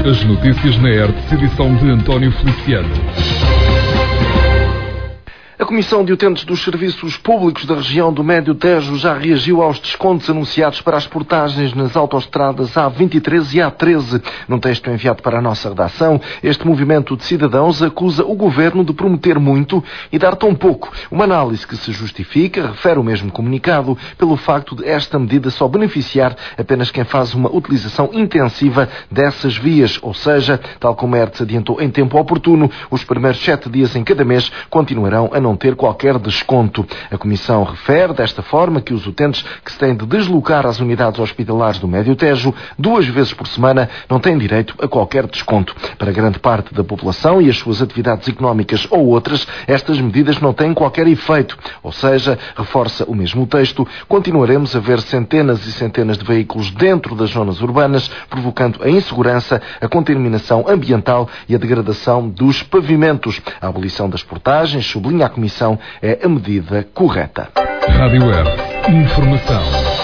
As notícias na ERTE, edição de António Feliciano. A Comissão de Utentes dos Serviços Públicos da região do Médio Tejo já reagiu aos descontos anunciados para as portagens nas autoestradas A23 e A13. Num texto enviado para a nossa redação, este movimento de cidadãos acusa o Governo de prometer muito e dar tão pouco. Uma análise que se justifica, refere o mesmo comunicado, pelo facto de esta medida só beneficiar apenas quem faz uma utilização intensiva dessas vias, ou seja, tal como a ERTE adiantou em tempo oportuno, os primeiros 7 dias em cada mês continuarão a não ter qualquer desconto. A Comissão refere desta forma que os utentes que se têm de deslocar às unidades hospitalares do Médio Tejo 2 vezes por semana não têm direito a qualquer desconto. Para grande parte da população e as suas atividades económicas ou outras, estas medidas não têm qualquer efeito. Ou seja, reforça o mesmo texto, continuaremos a ver centenas e centenas de veículos dentro das zonas urbanas, provocando a insegurança, a contaminação ambiental e a degradação dos pavimentos. A abolição das portagens, sublinha a Comissão, é a medida correta. Rádio ERTE. Informação.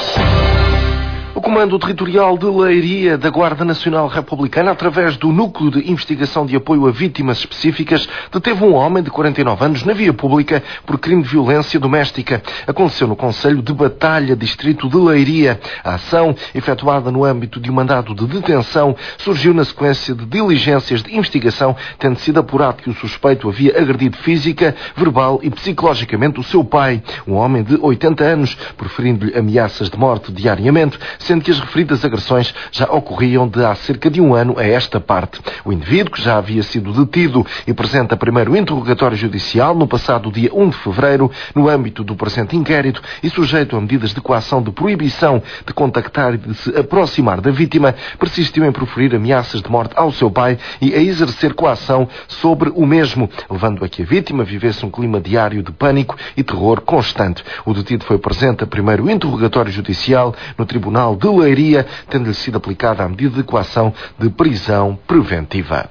O Comando Territorial de Leiria da Guarda Nacional Republicana, através do Núcleo de Investigação de Apoio a Vítimas Específicas, deteve um homem de 49 anos na via pública por crime de violência doméstica. Aconteceu no Concelho de Batalha, distrito de Leiria. A ação, efetuada no âmbito de um mandado de detenção, surgiu na sequência de diligências de investigação, tendo sido apurado que o suspeito havia agredido física, verbal e psicologicamente o seu pai, um homem de 80 anos, proferindo-lhe ameaças de morte diariamente, sendo que as referidas agressões já ocorriam de há cerca de um ano a esta parte. O indivíduo, que já havia sido detido e apresenta primeiro interrogatório judicial no passado dia 1 de fevereiro, no âmbito do presente inquérito e sujeito a medidas de coação de proibição de contactar e de se aproximar da vítima, persistiu em proferir ameaças de morte ao seu pai e a exercer coação sobre o mesmo, levando a que a vítima vivesse um clima diário de pânico e terror constante. O detido foi presente a primeiro interrogatório judicial no Tribunal de Leiria, tendo-lhe sido aplicada a medida de coação de prisão preventiva.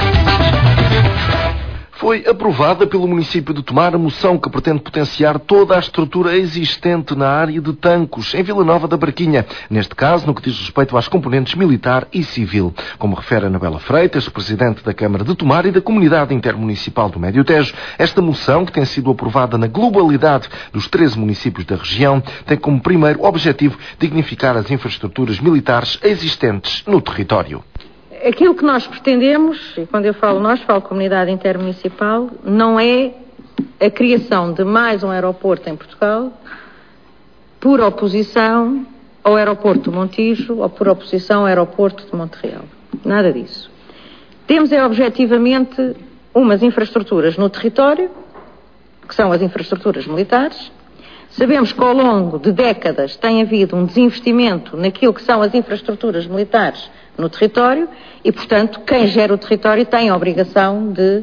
Foi aprovada pelo município de Tomar a moção que pretende potenciar toda a estrutura existente na área de Tancos, em Vila Nova da Barquinha, neste caso no que diz respeito às componentes militar e civil. Como refere Anabela Freitas, presidente da Câmara de Tomar e da Comunidade Intermunicipal do Médio Tejo, esta moção, que tem sido aprovada na globalidade dos 13 municípios da região, tem como primeiro objetivo dignificar as infraestruturas militares existentes no território. Aquilo que nós pretendemos, e quando eu falo nós, falo Comunidade Intermunicipal, não é a criação de mais um aeroporto em Portugal por oposição ao aeroporto de Montijo ou por oposição ao aeroporto de Montreal. Nada disso. Temos objetivamente umas infraestruturas no território, que são as infraestruturas militares. Sabemos que ao longo de décadas tem havido um desinvestimento naquilo que são as infraestruturas militares no território e, portanto, quem gera o território tem a obrigação de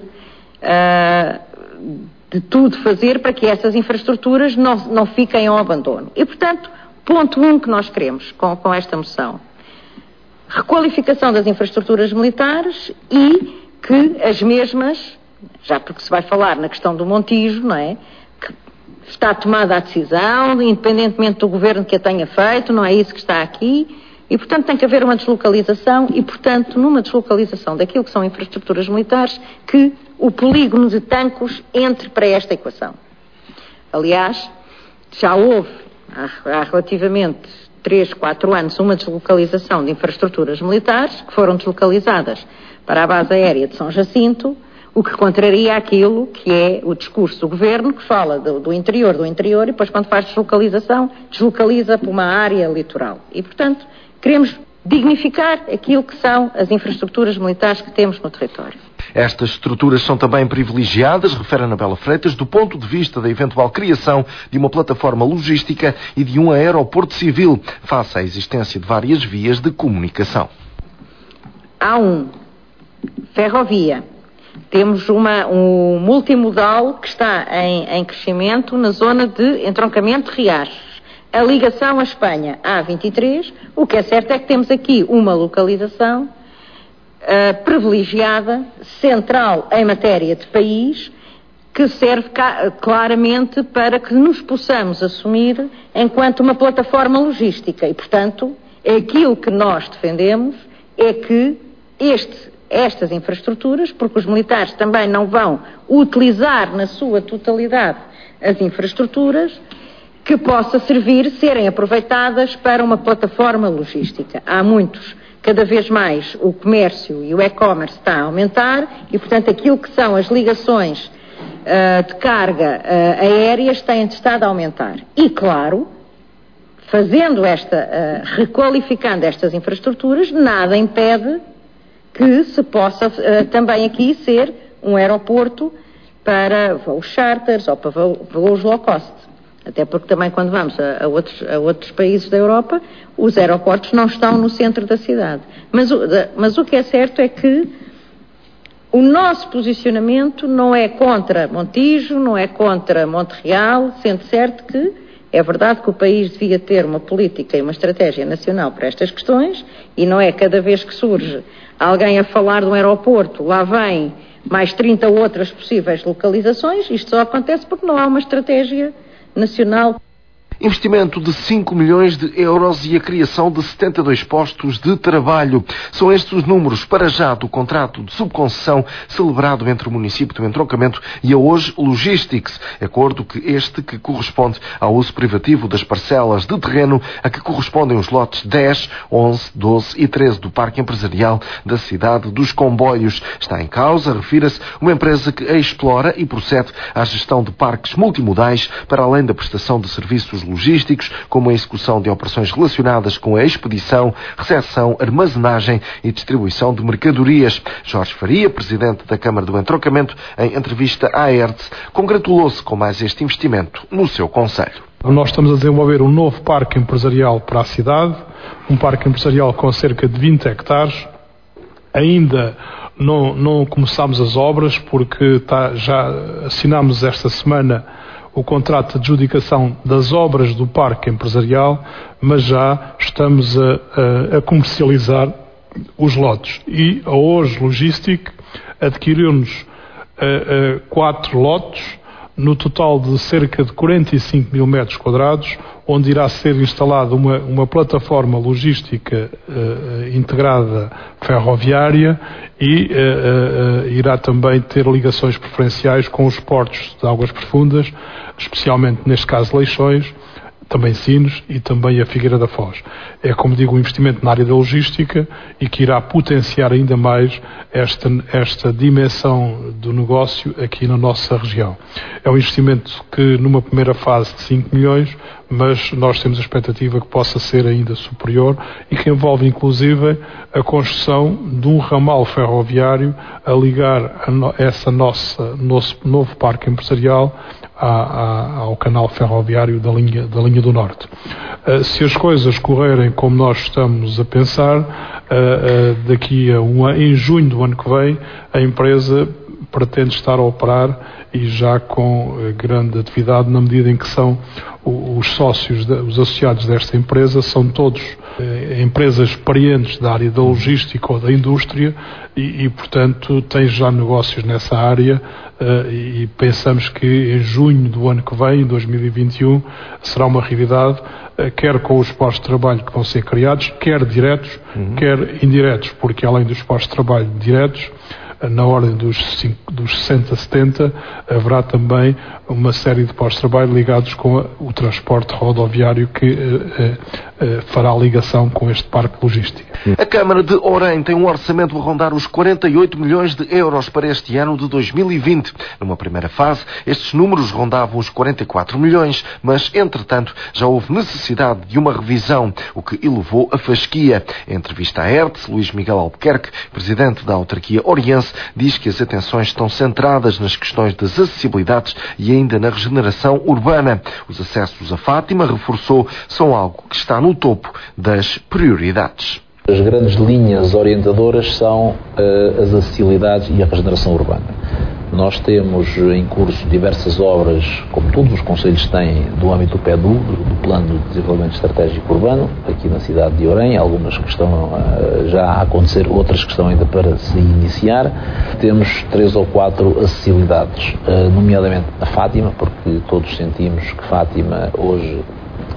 tudo fazer para que essas infraestruturas não fiquem ao abandono. E, portanto, ponto 1 que nós queremos com esta moção: requalificação das infraestruturas militares e que as mesmas, já porque se vai falar na questão do Montijo, não é? Que está tomada a decisão, independentemente do governo que a tenha feito, não é isso que está aqui. E, portanto, tem que haver uma deslocalização e, portanto, numa deslocalização daquilo que são infraestruturas militares, que o polígono de Tancos entre para esta equação. Aliás, já houve, há relativamente 3, 4 anos, uma deslocalização de infraestruturas militares que foram deslocalizadas para a base aérea de São Jacinto, o que contraria aquilo que é o discurso do governo, que fala do interior, e depois, quando faz deslocalização, deslocaliza para uma área litoral. E, portanto, queremos dignificar aquilo que são as infraestruturas militares que temos no território. Estas estruturas são também privilegiadas, refere Anabela Freitas, do ponto de vista da eventual criação de uma plataforma logística e de um aeroporto civil, face à existência de várias vias de comunicação. Há ferrovia. Temos um multimodal que está em crescimento na zona de entroncamento de Riachos. A ligação à Espanha, A23, o que é certo é que temos aqui uma localização privilegiada, central em matéria de país, que serve claramente para que nos possamos assumir enquanto uma plataforma logística. E, portanto, aquilo que nós defendemos é que estas infraestruturas, porque os militares também não vão utilizar na sua totalidade as infraestruturas, que possa serem aproveitadas para uma plataforma logística. Há cada vez mais o comércio e o e-commerce está a aumentar e, portanto, aquilo que são as ligações de carga aéreas têm estado a aumentar. E, claro, requalificando estas infraestruturas, nada impede que se possa também aqui ser um aeroporto para voos charters ou para voos low cost. Até porque também quando vamos a outros países da Europa, os aeroportos não estão no centro da cidade. Mas o que é certo é que o nosso posicionamento não é contra Montijo, não é contra Monte Real, sendo certo que é verdade que o país devia ter uma política e uma estratégia nacional para estas questões, e não é cada vez que surge alguém a falar de um aeroporto, lá vem mais 30 outras possíveis localizações. Isto só acontece porque não há uma estratégia nacional. Investimento de 5 milhões de euros e a criação de 72 postos de trabalho. São estes os números, para já, do contrato de subconcessão celebrado entre o município do Entroncamento e a Hoje Logistics, acordo que corresponde ao uso privativo das parcelas de terreno a que correspondem os lotes 10, 11, 12 e 13 do Parque Empresarial da cidade dos Comboios. Está em causa, refira-se, uma empresa que explora e procede à gestão de parques multimodais para além da prestação de serviços logísticos, como a execução de operações relacionadas com a expedição, recepção, armazenagem e distribuição de mercadorias. Jorge Faria, presidente da Câmara do Entroncamento, em entrevista à ERTE, congratulou-se com mais este investimento no seu concelho. Nós estamos a desenvolver um novo parque empresarial para a cidade, um parque empresarial com cerca de 20 hectares. Ainda não começámos as obras porque já assinámos esta semana o contrato de adjudicação das obras do parque empresarial, mas já estamos a comercializar os lotes. E a Hoje Logistic adquiriu-nos 4 lotes, no total de cerca de 45 mil metros quadrados, onde irá ser instalada uma plataforma logística integrada ferroviária e irá também ter ligações preferenciais com os portos de águas profundas, especialmente neste caso Leixões, também Sines e também a Figueira da Foz. É, como digo, um investimento na área da logística e que irá potenciar ainda mais esta dimensão do negócio aqui na nossa região. É um investimento que numa primeira fase de 5 milhões, mas nós temos a expectativa que possa ser ainda superior e que envolve inclusive a construção de um ramal ferroviário a ligar nosso novo parque empresarial ao canal ferroviário da linha do Norte. Se as coisas correrem como nós estamos a pensar, daqui em junho do ano que vem, a empresa pretende estar a operar e já com grande atividade, na medida em que são os sócios, os associados desta empresa, são todos empresas experientes da área da logística ou da indústria e portanto, têm já negócios nessa área e pensamos que em junho do ano que vem, em 2021, será uma realidade, quer com os postos de trabalho que vão ser criados, quer diretos, quer indiretos, porque além dos postos de trabalho diretos, na ordem dos 60, 70, haverá também uma série de postos de trabalho ligados com o transporte rodoviário que fará ligação com este parque logístico. A Câmara de Orem tem um orçamento a rondar os 48 milhões de euros para este ano de 2020. Numa primeira fase, estes números rondavam os 44 milhões, mas, entretanto, já houve necessidade de uma revisão, o que elevou a fasquia. Em entrevista à ERTE, Luís Miguel Albuquerque, presidente da autarquia oriense, diz que as atenções estão centradas nas questões das acessibilidades e ainda na regeneração urbana. Os acessos a Fátima, reforçou, são algo que está no topo das prioridades. As grandes linhas orientadoras são as acessibilidades e a regeneração urbana. Nós temos em curso diversas obras, como todos os concelhos têm, do âmbito do PEDU, do Plano de Desenvolvimento Estratégico Urbano, aqui na cidade de Orem, algumas que estão já a acontecer, outras que estão ainda para se iniciar. Temos 3 ou 4 acessibilidades, nomeadamente a Fátima, porque todos sentimos que Fátima hoje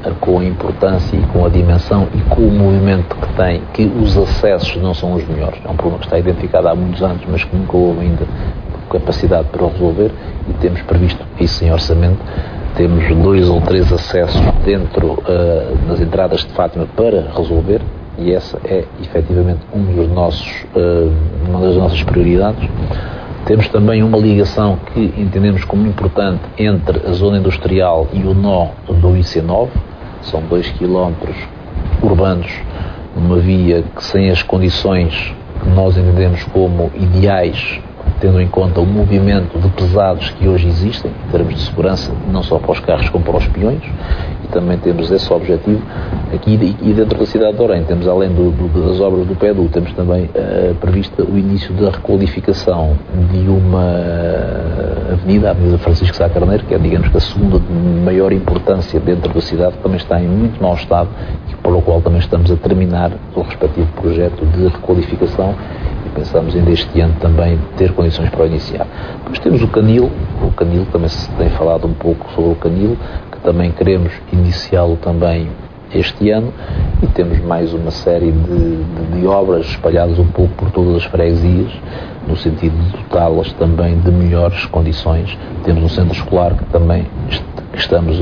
com a importância e com a dimensão e com o movimento que tem, que os acessos não são os melhores. É um problema que está identificado há muitos anos, mas que nunca houve ainda capacidade para o resolver, e temos previsto isso em orçamento. Temos 2 ou 3 acessos dentro das entradas de Fátima para resolver, e essa é efetivamente uma das nossas prioridades. Temos também uma ligação que entendemos como importante entre a zona industrial e o nó do IC9. São 2 quilómetros urbanos, uma via que, sem as condições que nós entendemos como ideais, tendo em conta o movimento de pesados que hoje existem, em termos de segurança, não só para os carros como para os peões, e também temos esse objetivo aqui e dentro da cidade de Orem. Temos, além das obras do PEDU, temos também prevista o início da requalificação de uma avenida, a Avenida Francisco Sá Carneiro, que é, digamos, que a segunda de maior importância dentro da cidade, que também está em muito mau estado, e para o qual também estamos a terminar o respectivo projeto de requalificação, e pensamos ainda este ano também ter condições para o iniciar. Depois temos o Canil também se tem falado um pouco sobre o Canil, que também queremos iniciá-lo também este ano, e temos mais uma série de obras espalhadas um pouco por todas as freguesias, no sentido de dotá-las também de melhores condições. Temos um centro escolar que também que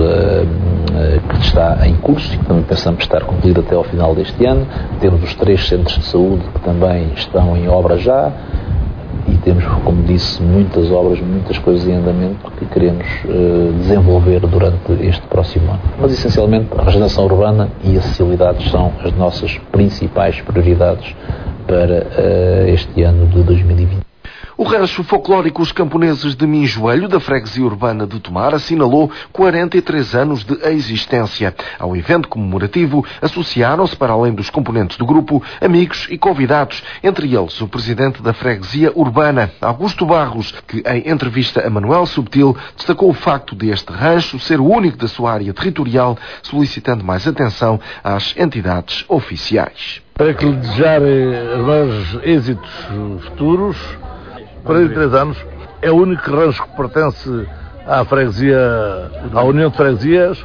está em curso e que também pensamos estar concluído até ao final deste ano. Temos os 3 centros de saúde que também estão em obra já, e temos, como disse, muitas obras, muitas coisas em andamento que queremos desenvolver durante este próximo ano. Mas, essencialmente, a regeneração urbana e a acessibilidade são as nossas principais prioridades para este ano de 2020. O rancho folclórico Os Camponeses de Minjoelho, da freguesia urbana de Tomar, assinalou 43 anos de existência. Ao evento comemorativo associaram-se, para além dos componentes do grupo, amigos e convidados, entre eles o presidente da freguesia urbana, Augusto Barros, que, em entrevista a Manuel Subtil, destacou o facto de este rancho ser o único da sua área territorial, solicitando mais atenção às entidades oficiais. Para que lhe desejar mais êxitos futuros. 43 anos, é o único rancho que pertence à freguesia, à União de Freguesias,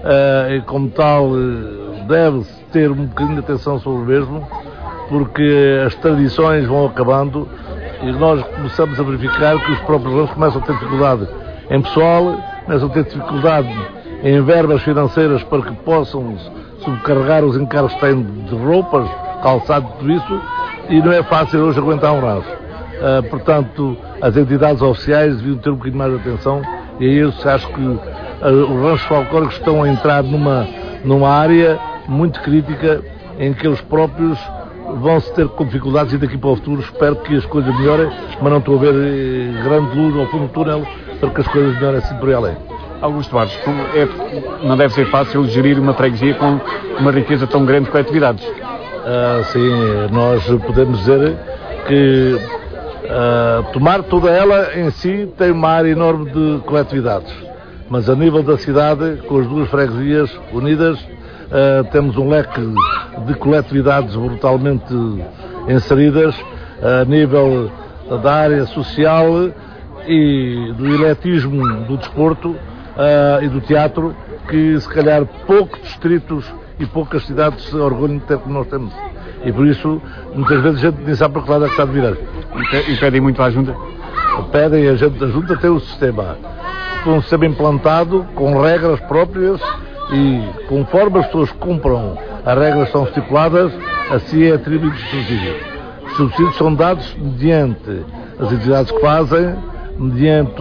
e como tal deve-se ter um bocadinho de atenção sobre o mesmo, porque as tradições vão acabando e nós começamos a verificar que os próprios ranchos começam a ter dificuldade em pessoal, começam a ter dificuldade em verbas financeiras para que possam subcarregar os encargos que têm de roupas, calçado, tudo isso, e não é fácil hoje aguentar um rancho. Portanto, as entidades oficiais deviam ter um bocadinho mais de atenção, e aí eu acho que os ranchos folclóricos estão a entrar numa área muito crítica em que eles próprios vão se ter com dificuldades, e daqui para o futuro espero que as coisas melhorem, mas não estou a ver grande luz ao fundo do túnel para que as coisas melhorem assim por aí além. Augusto Barros, não deve ser fácil gerir uma freguesia com uma riqueza tão grande de coletividades. Sim, nós podemos dizer que Tomar toda ela em si tem uma área enorme de coletividades, mas a nível da cidade, com as 2 freguesias unidas, temos um leque de coletividades brutalmente inseridas a nível da área social e do eletismo do desporto e do teatro, que se calhar poucos distritos e poucas cidades se orgulham de ter como nós temos. E por isso, muitas vezes a gente nem sabe para que lado é que está de virar. E pedem muito à Junta? Pedem, a Junta tem o sistema. Um sistema implantado, com regras próprias, e conforme as pessoas cumpram as regras que são estipuladas, assim é atribuído os subsídios. Os subsídios são dados mediante as entidades que fazem, mediante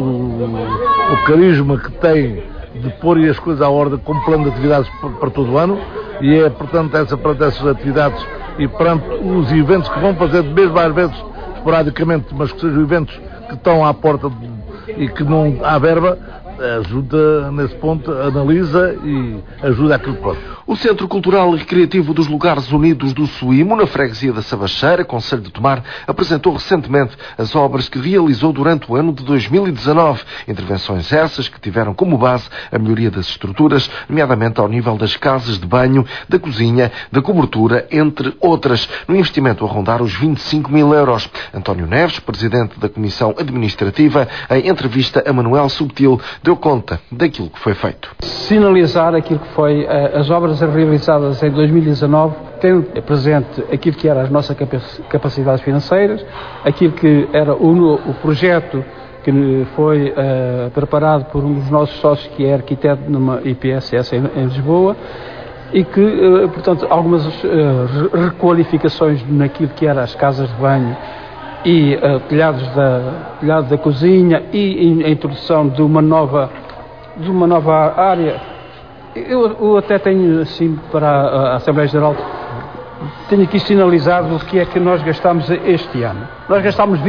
o carisma que têm de pôr as coisas à ordem com plano de atividades para todo o ano, e é, portanto, perante essas atividades e perante os eventos que vão fazer, mesmo às vezes esporadicamente, mas que sejam eventos que estão à porta e que não há verba, ajuda nesse ponto, analisa e ajuda aquilo que pode. O Centro Cultural e Recreativo dos Lugares Unidos do Suímo, na freguesia da Sabacheira, concelho de Tomar, apresentou recentemente as obras que realizou durante o ano de 2019. Intervenções essas que tiveram como base a melhoria das estruturas, nomeadamente ao nível das casas de banho, da cozinha, da cobertura, entre outras, no investimento a rondar os 25 mil euros. António Neves, presidente da Comissão Administrativa, em entrevista a Manuel Subtil, deu conta daquilo que foi feito. Sinalizar aquilo que foi as obras realizadas em 2019, tendo presente aquilo que eram as nossas capacidades financeiras, aquilo que era o projeto que foi preparado por um dos nossos sócios, que é arquiteto numa IPSS em Lisboa, e que, portanto, algumas requalificações naquilo que eram as casas de banho e telhado da cozinha e a introdução de uma nova área. Eu até tenho, assim, para a Assembleia Geral, tenho aqui sinalizado o que é que nós gastamos este ano. Nós gastámos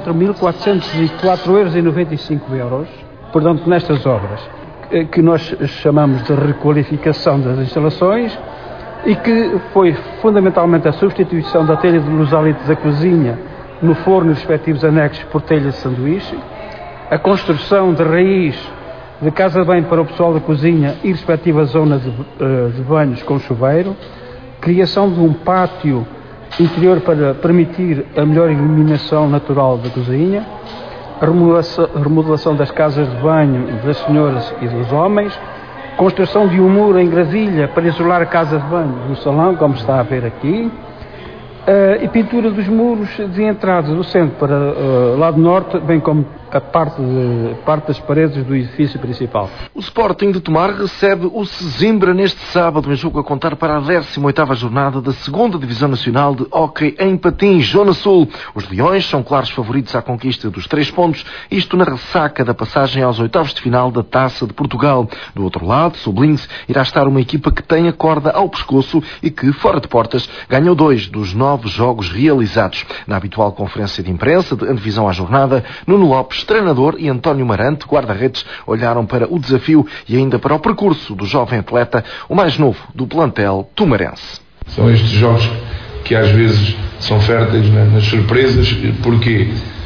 24.404,95 €, portanto, nestas obras, que nós chamamos de requalificação das instalações, e que foi fundamentalmente a substituição da telha de luzalite da cozinha no forno e respectivos anexos por telha de sanduíche, a construção de raiz de casa de banho para o pessoal da cozinha e respectiva zona de banhos com chuveiro, criação de um pátio interior para permitir a melhor iluminação natural da cozinha, a remodelação das casas de banho das senhoras e dos homens, construção de um muro em gravilha para isolar a casa de banho do salão, como está a ver aqui, e pintura dos muros de entrada do centro para o lado norte, bem como a parte das paredes do edifício principal. O Sporting de Tomar recebe o Sesimbra neste sábado, em jogo a contar para a 18ª jornada da 2ª Divisão Nacional de Hóquei em Patins, Zona Sul. Os Leões são claros favoritos à conquista dos 3 pontos, isto na ressaca da passagem aos oitavos de final da Taça de Portugal. Do outro lado, sublinhe-se, irá estar uma equipa que tem a corda ao pescoço e que, fora de portas, ganhou 2 dos 9 jogos realizados. Na habitual conferência de imprensa de antevisão à jornada, Nuno Lopes, treinador, e António Marante, guarda-redes, olharam para o desafio e ainda para o percurso do jovem atleta, o mais novo do plantel tumarense. São estes jogos que às vezes são férteis nas surpresas. Porquê?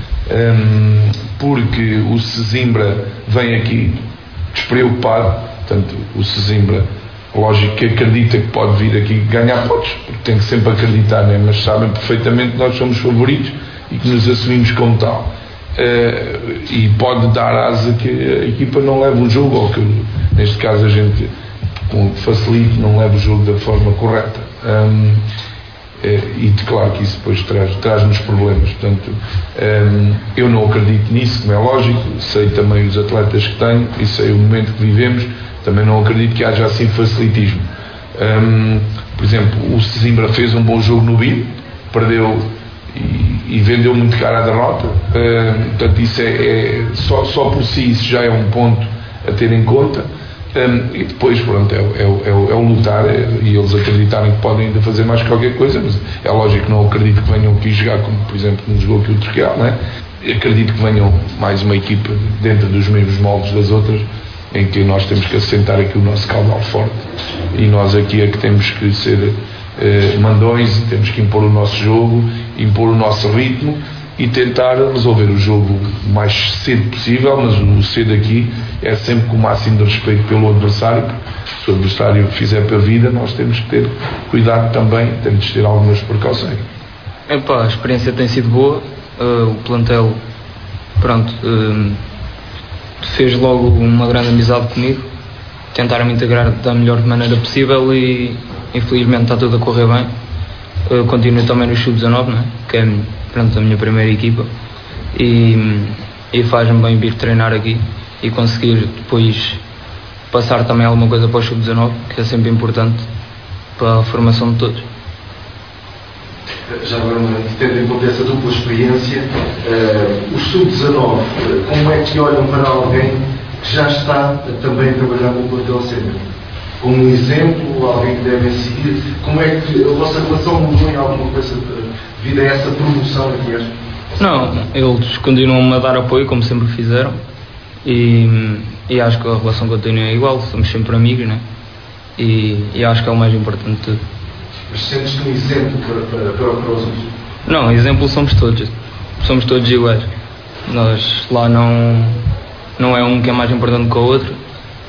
Porque o Sesimbra vem aqui despreocupado. Portanto, o Sesimbra, lógico que acredita que pode vir aqui ganhar pontos, porque tem que sempre acreditar, né? Mas sabem perfeitamente que nós somos favoritos e que nos assumimos como tal. E pode dar asa que a equipa não leve o jogo, ou que neste caso a gente facilite, não leve o jogo da forma correta. E claro que isso depois traz-nos problemas. Portanto, eu não acredito nisso, como é lógico, sei também os atletas que tenho e sei o momento que vivemos, também não acredito que haja assim facilitismo. Por exemplo, o Sesimbra fez um bom jogo no BIM, perdeu e vendeu muito caro a derrota. Portanto, isso só por si isso já é um ponto a ter em conta. E depois, pronto, é o lutar, e eles acreditarem que podem ainda fazer mais qualquer coisa, mas é lógico que não acredito que venham aqui jogar como, por exemplo, nos jogou aqui o Turquial, não é? Acredito que venham mais uma equipa dentro dos mesmos moldes das outras, em que nós temos que assentar aqui o nosso caudal forte, e nós aqui é que temos que ser mandões, temos que impor o nosso jogo, impor o nosso ritmo e tentar resolver o jogo o mais cedo possível, mas o cedo aqui é sempre com o máximo de respeito pelo adversário. Se o adversário fizer para a vida, nós temos que ter cuidado também, temos de ter algumas precauções. A experiência tem sido boa, o plantel, pronto, fez logo uma grande amizade comigo, tentaram me integrar da melhor maneira possível e infelizmente está tudo a correr bem. Continuo também no Sub-19, né? Que é, pronto, a minha primeira equipa, e faz-me bem vir treinar aqui e conseguir depois passar também alguma coisa para o Sub-19, que é sempre importante para a formação de todos. Já agora, tendo em conta essa dupla experiência, o Sub-19, como é que olham para alguém que já está também a trabalhar no plantel sênior? Como um exemplo, alguém que devem seguir? Como é que a vossa relação mudou em alguma coisa devido a essa promoção aqui? Não, eles continuam a dar apoio, como sempre fizeram, e acho que a relação continua é igual, somos sempre amigos, né? E acho que é o mais importante de tudo. Mas sentes-te um exemplo para os outros? Não, exemplo somos todos iguais. Nós lá não é um que é mais importante que o outro,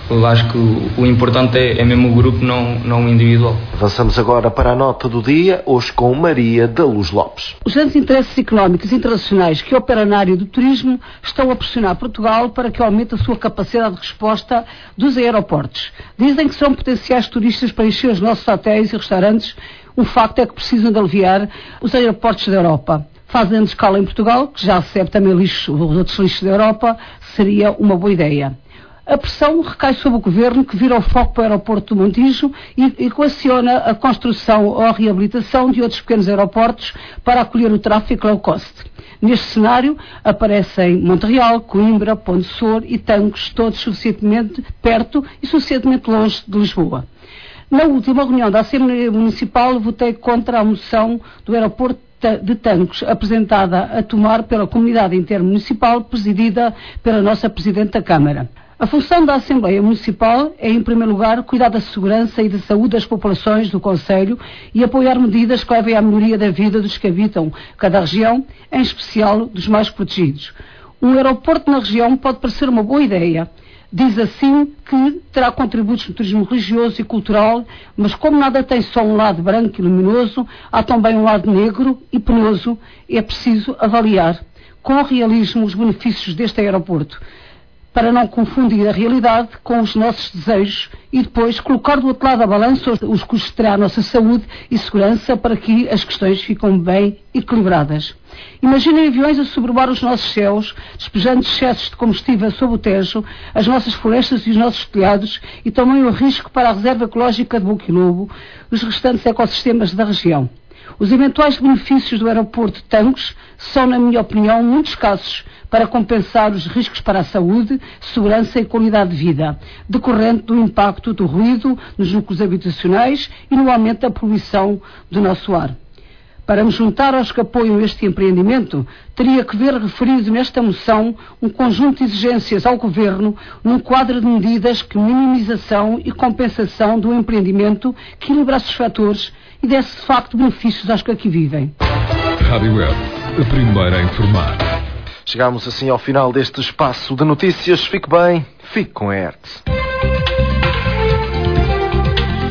Eu acho que o importante é mesmo o grupo, não o individual. Avançamos agora para a nota do dia, hoje com Maria da Luz Lopes. Os grandes interesses económicos internacionais que operam na área do turismo estão a pressionar Portugal para que aumente a sua capacidade de resposta dos aeroportos. Dizem que são potenciais turistas para encher os nossos hotéis e restaurantes. O facto é que precisam de aliviar os aeroportos da Europa. Fazendo escala em Portugal, que já recebe também os outros lixos da Europa, seria uma boa ideia. A pressão recai sobre o Governo, que vira o foco para o aeroporto do Montijo e equaciona a construção ou a reabilitação de outros pequenos aeroportos para acolher o tráfego low cost. Neste cenário aparecem Montreal, Coimbra, Ponte Sor e Tancos, todos suficientemente perto e suficientemente longe de Lisboa. Na última reunião da Assembleia Municipal, votei contra a moção do aeroporto de Tancos, apresentada a tomar pela comunidade intermunicipal, presidida pela nossa Presidente da Câmara. A função da Assembleia Municipal é, em primeiro lugar, cuidar da segurança e da saúde das populações do Concelho e apoiar medidas que levem à melhoria da vida dos que habitam cada região, em especial dos mais protegidos. Um aeroporto na região pode parecer uma boa ideia. Diz assim que terá contributos no turismo religioso e cultural, mas como nada tem só um lado branco e luminoso, há também um lado negro e penoso, e é preciso avaliar com realismo os benefícios deste aeroporto, para não confundir a realidade com os nossos desejos e depois colocar do outro lado da balança os custos que terá a nossa saúde e segurança para que as questões fiquem bem equilibradas. Imaginem aviões a sobrevoar os nossos céus, despejando excessos de combustível sobre o Tejo, as nossas florestas e os nossos telhados e também o risco para a reserva ecológica de Boquilobo, os restantes ecossistemas da região. Os eventuais benefícios do aeroporto de Tancos são, na minha opinião, muito escassos para compensar os riscos para a saúde, segurança e qualidade de vida, decorrente do impacto do ruído nos núcleos habitacionais e no aumento da poluição do nosso ar. Para me juntar aos que apoiam este empreendimento, teria que ver referido nesta moção um conjunto de exigências ao Governo num quadro de medidas que minimização e compensação do empreendimento que equilibrasse os fatores e desse de facto benefícios aos que aqui vivem. Rádio Web, a primeira a informar. Chegamos assim ao final deste espaço de notícias. Fique bem, fique com a ERTE.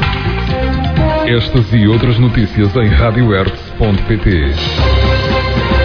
Estas e outras notícias em radioertz.pt.